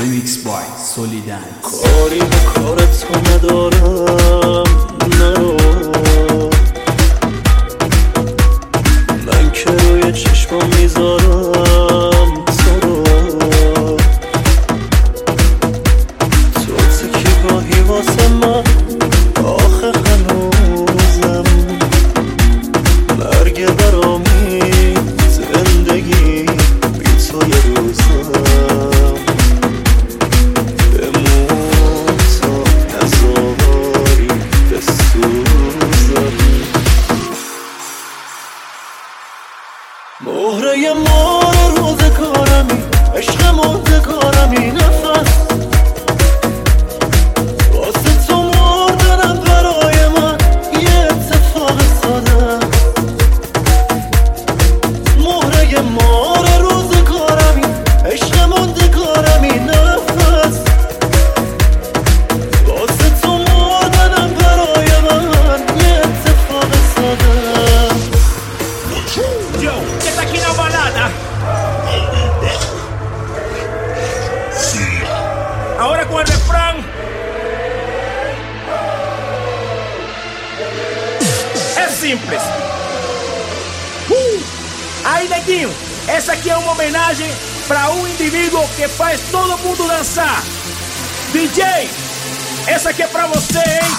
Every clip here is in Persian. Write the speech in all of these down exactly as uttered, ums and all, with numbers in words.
Remix by Solidance. کاری به کارت تو ندارم، نرو من که روی چشمام میذارم تو رو. تو تکی گاهی واسه من آخه هنوزم مرگ برامی زندگی بی تو یه روزم. بمون تا نزاری بسوزم. مهره مار روزگارمی، عشق موندگارمی، نفس واسه تو مردنم برای من یه اتفاق ساده. مهره مار روزگارمی، عشق موندگارمی، نفس واسه تو مردنم برای من یه اتفاق ساده. Yo, que está aquí la balada. Ahora con el refrán. Es simple. Uh, aí, neguinho, essa aqui é uma homenagem para um indivíduo que faz todo mundo dançar. D J, essa aqui é pra você, hein?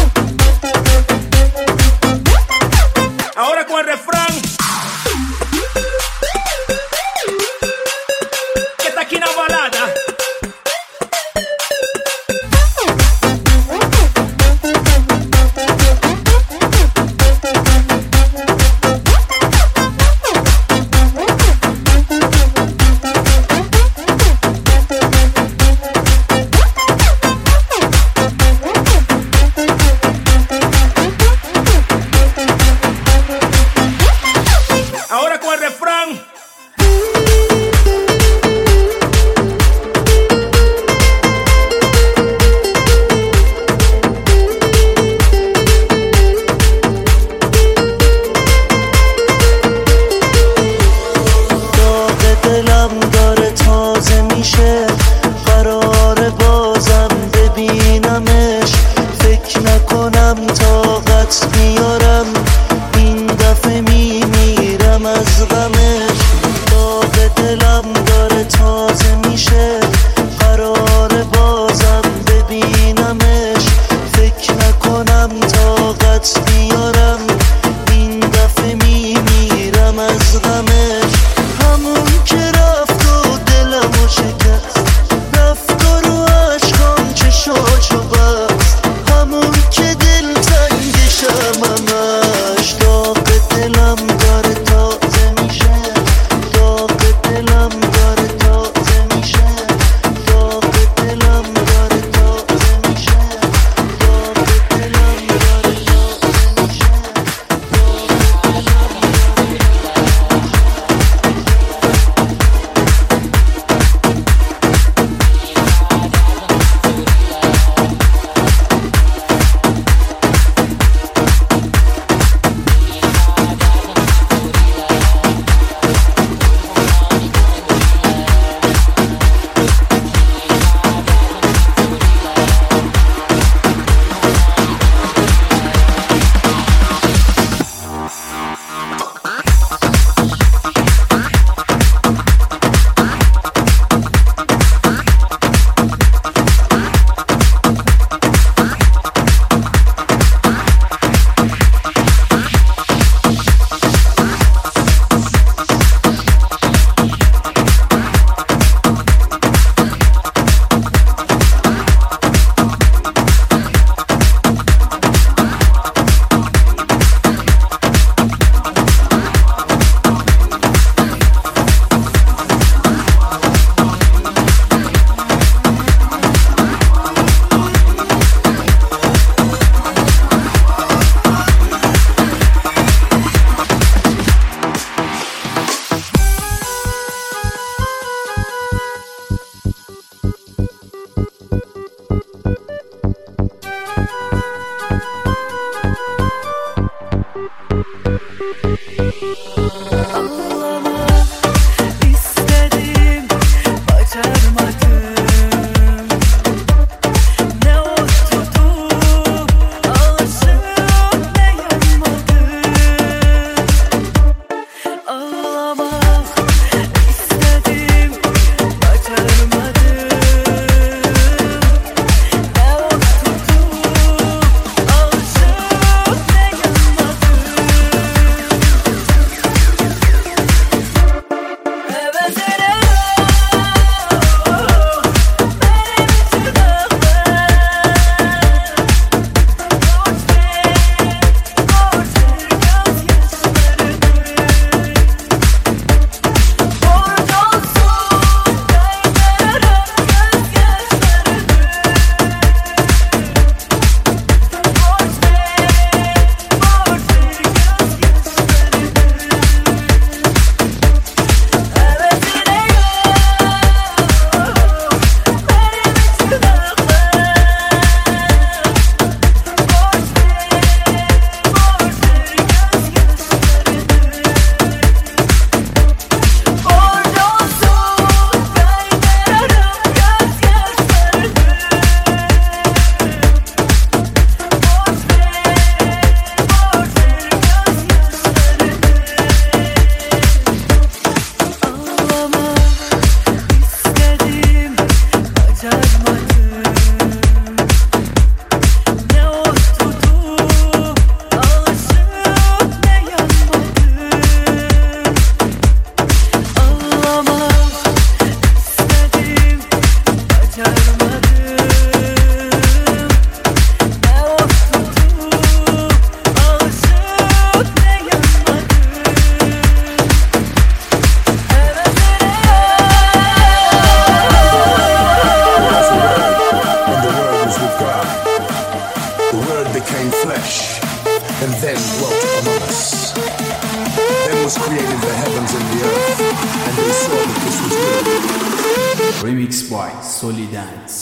Ahora con el refrán. Remix by Solidance.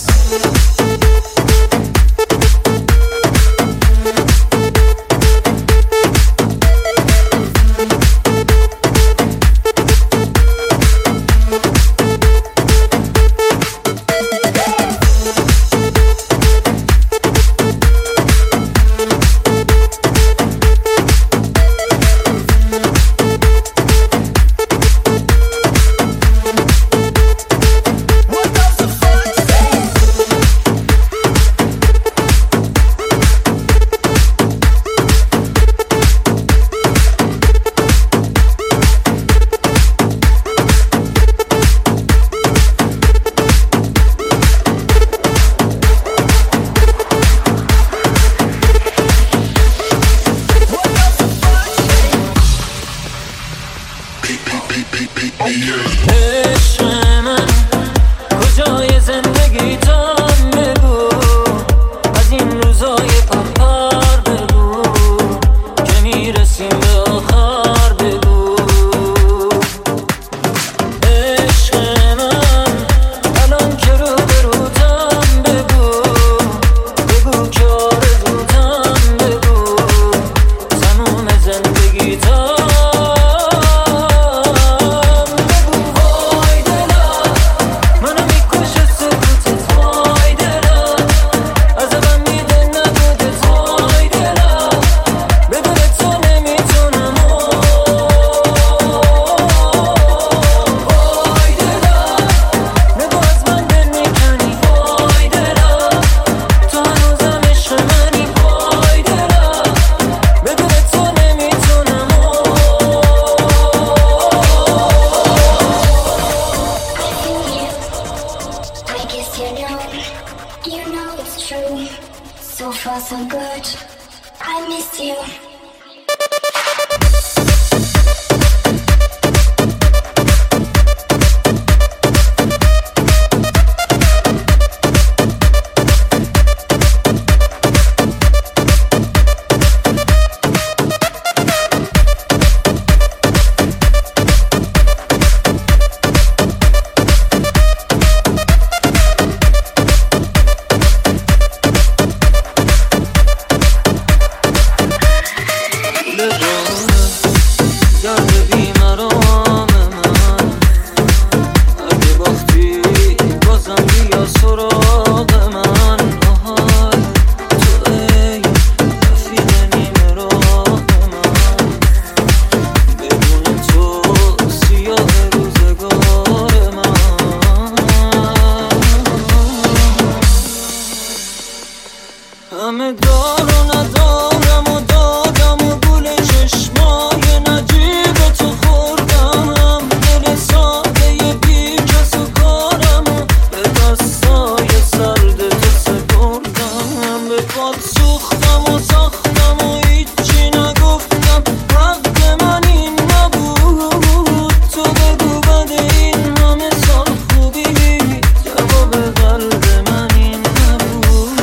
عشق من کجای زندگیتم بگو، از این روزای پرپر بگو که میرسیم به آخر بگو. عشق من الان که رو به روتم بگو، بگو که آرزوتم بگو، تموم زندگیتم So far so good, I miss you. همه دار و ندارم و دادم و گول چشمای نجیب تو خوردم، دل ساده بی کس و کارم و به دستای سرد تو سپردم. به باد سوختم و ساختم و هیچی نگفتم، حق من این نبود. تو بگو بعد این همه سال خوبی جواب قلب من این نبود.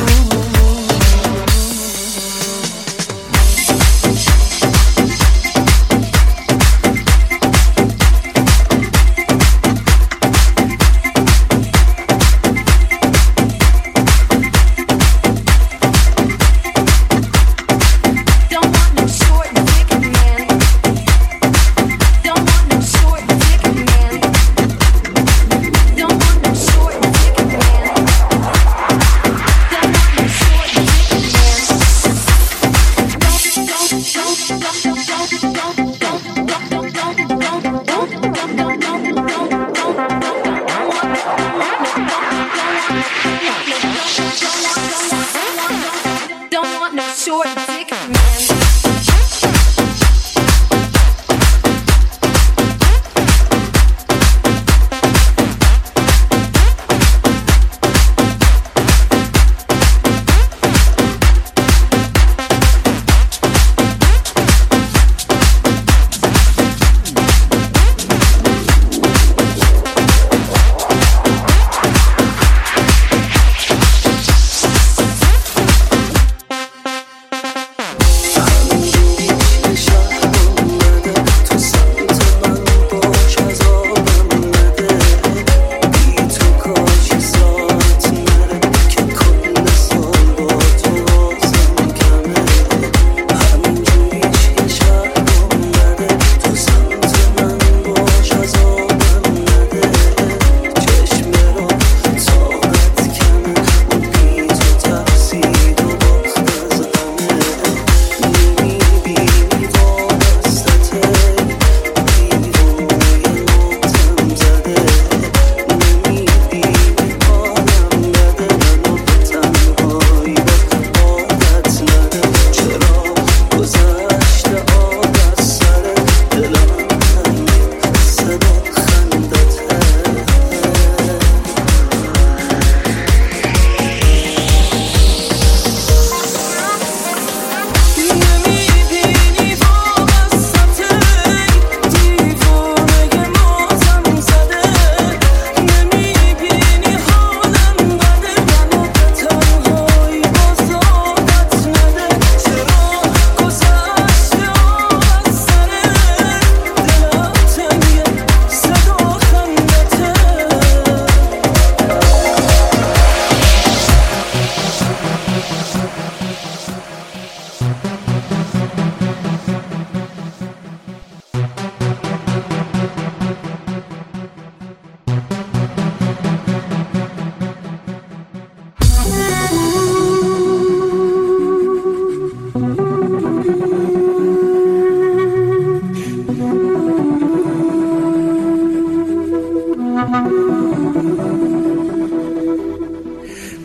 Don't want no short dick man.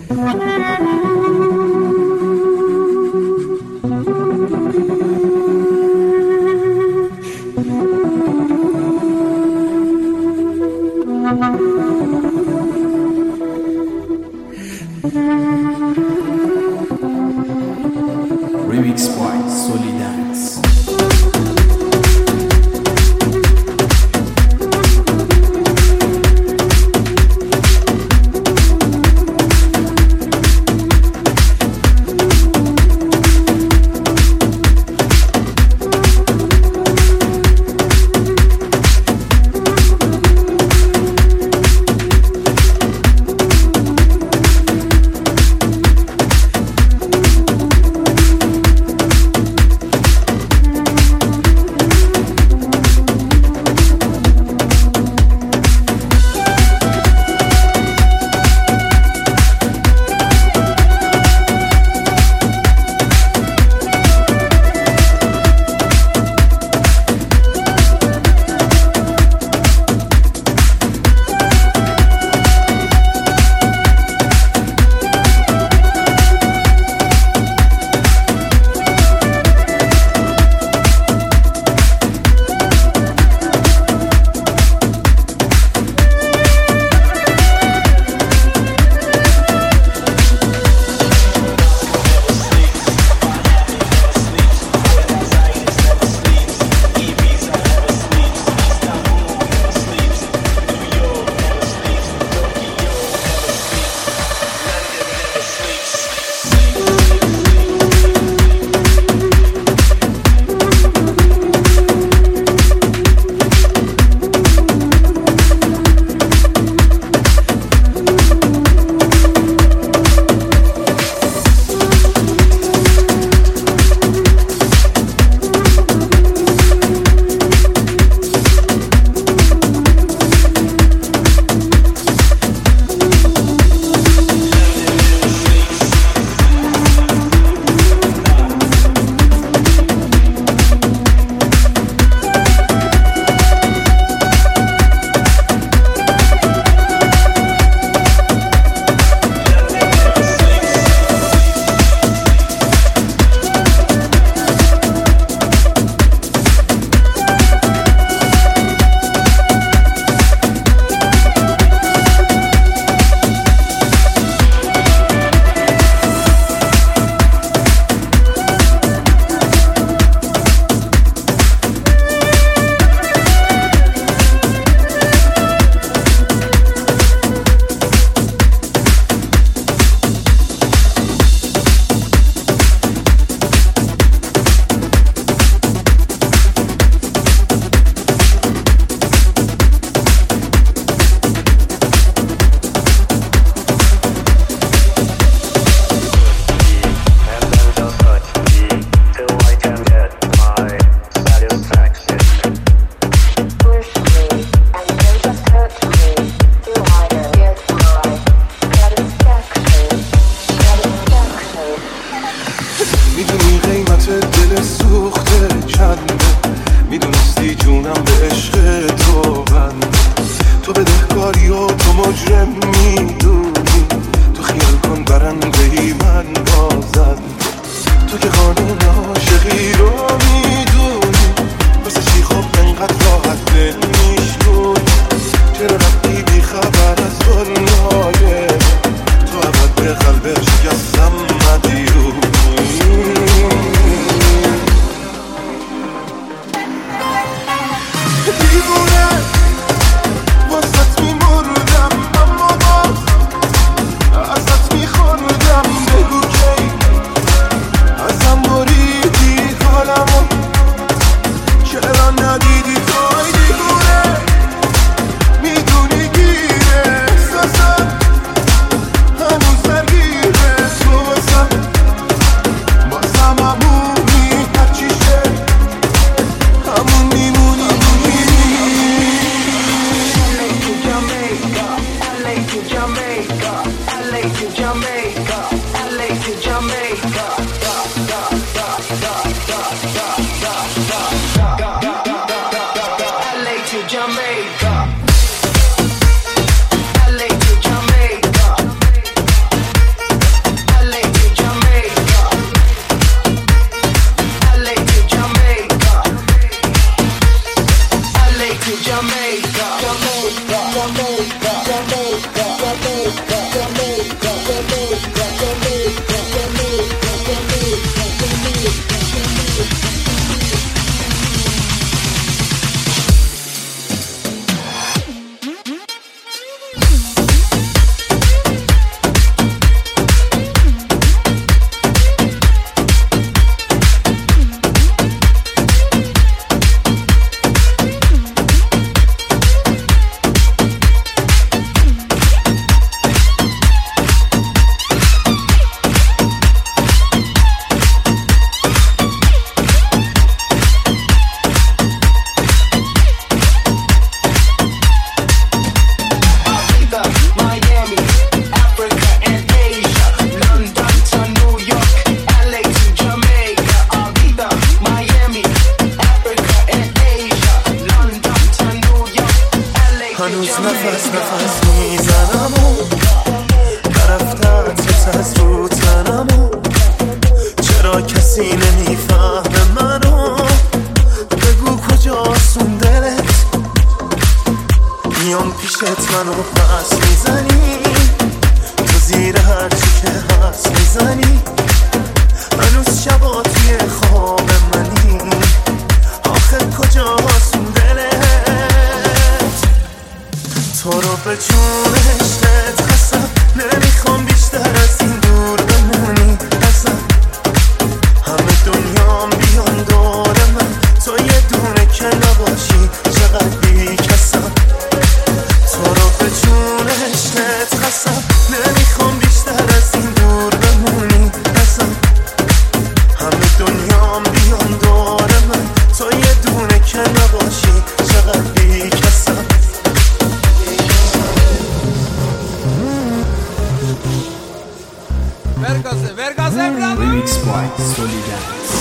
Remix by Solidance. هنوز درگیره هنوز نفس نفس میزنم و نرفتن تو از رو تنم و چرا کسی نمیفهمه منو بگو کجاست اون دلت میام پیشت منو پس میزنی تو زیر هرچی که هست میزنی هنوز شبا توی خواب منی آخه کجاست اون دلت تو رو به جونشت خستم نمیخوام بیشتر از این دور بمونی ازم همه دنیام بیان دور من تو یه دونه که نباشی چقدر بی کسم تو رو به جونشت خستم نمیخوام بیشتر از این دور بمونی ازم همه دنیام بیان دور من تو یه دونه که نباشی چقدر بی کسم Vergase, vergase, bravo! Remix by Solidance.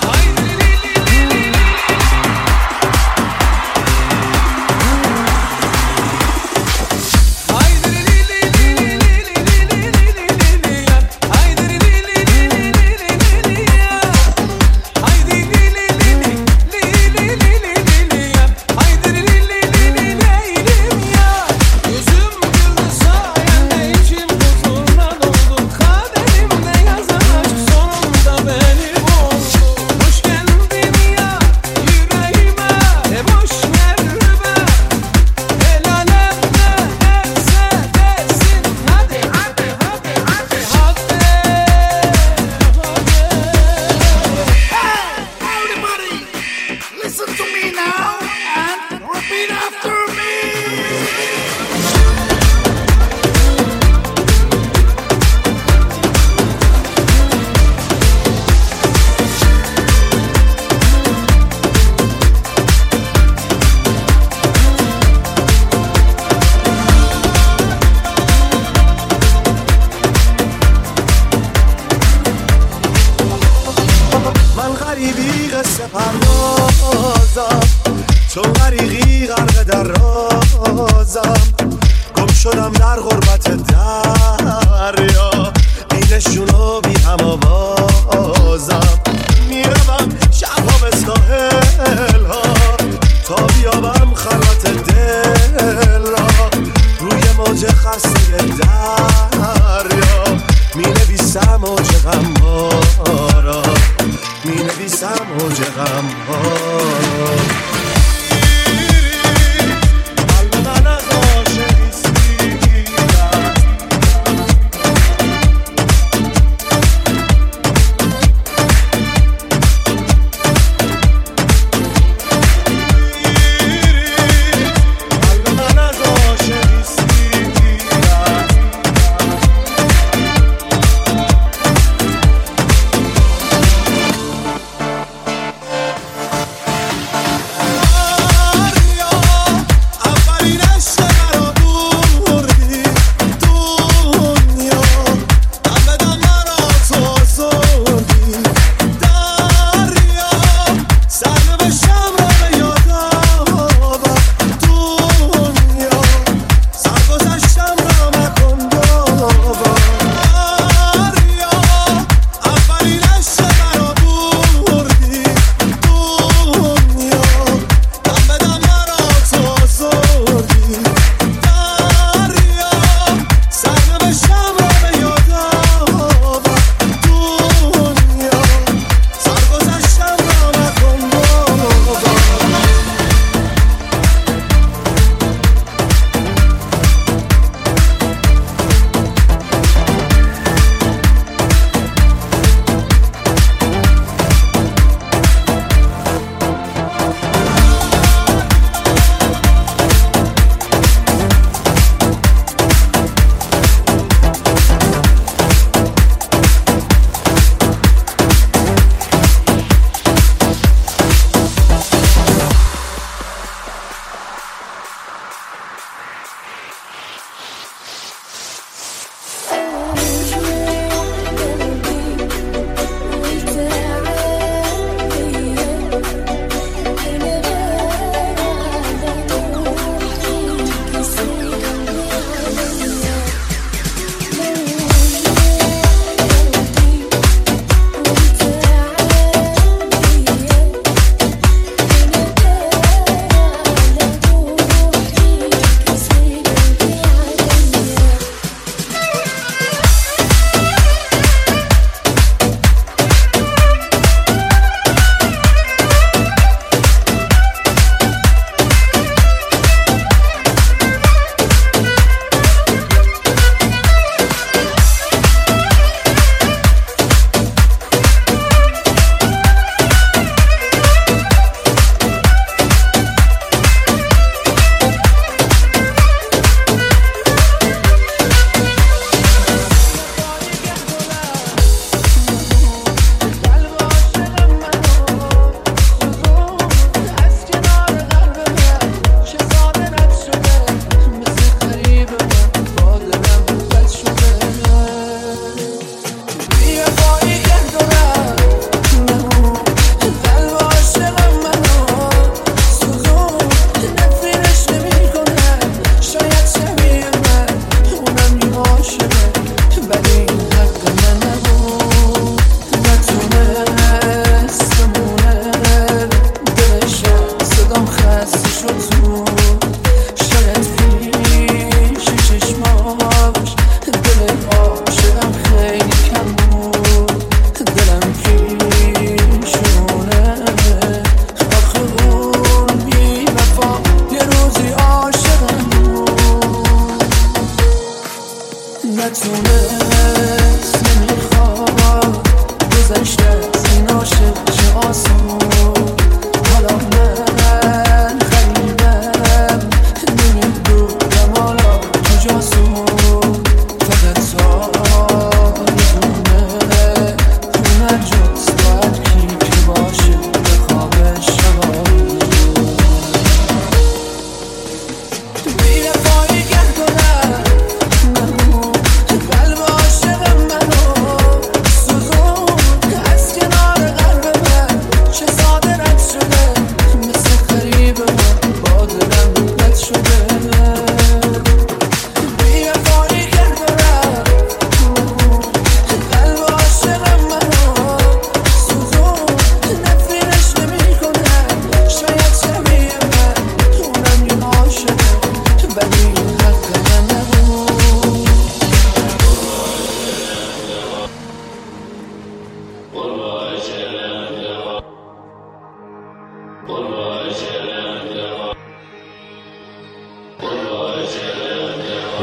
تو غریقی غرق در رازم گم شدم در غربت دریا اینشونو بی هم آوازم میروم شبها به ساحل ها تا بیابم خلوت دل را روی موج خسته دریا می نویسم موج غم ها را می نویسم موج غم ها را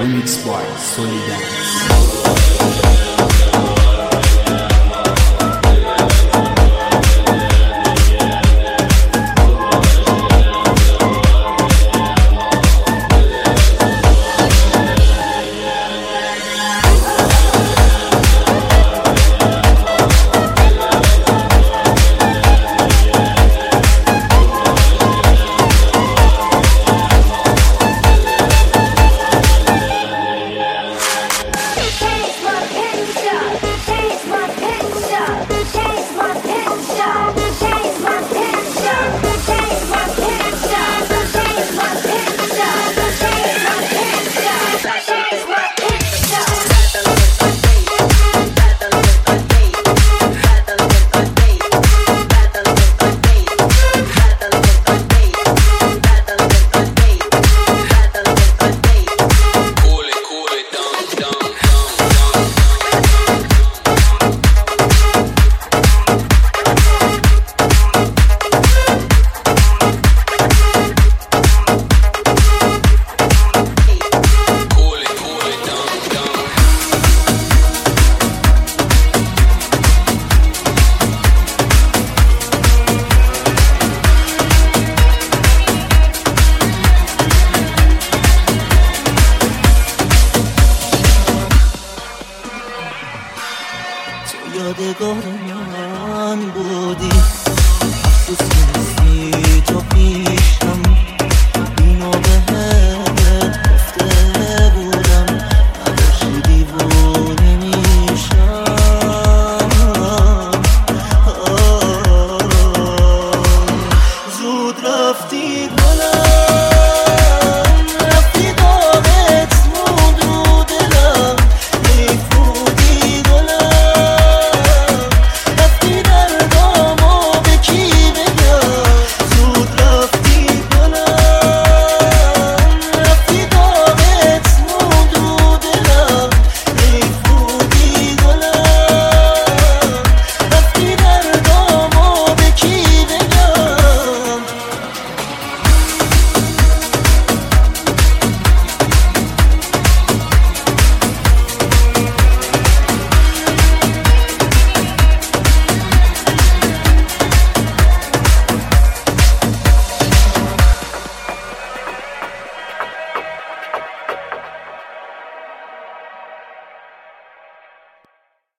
Remix by Solidance. یادگار من بودی افسوس نیستی تو پیشم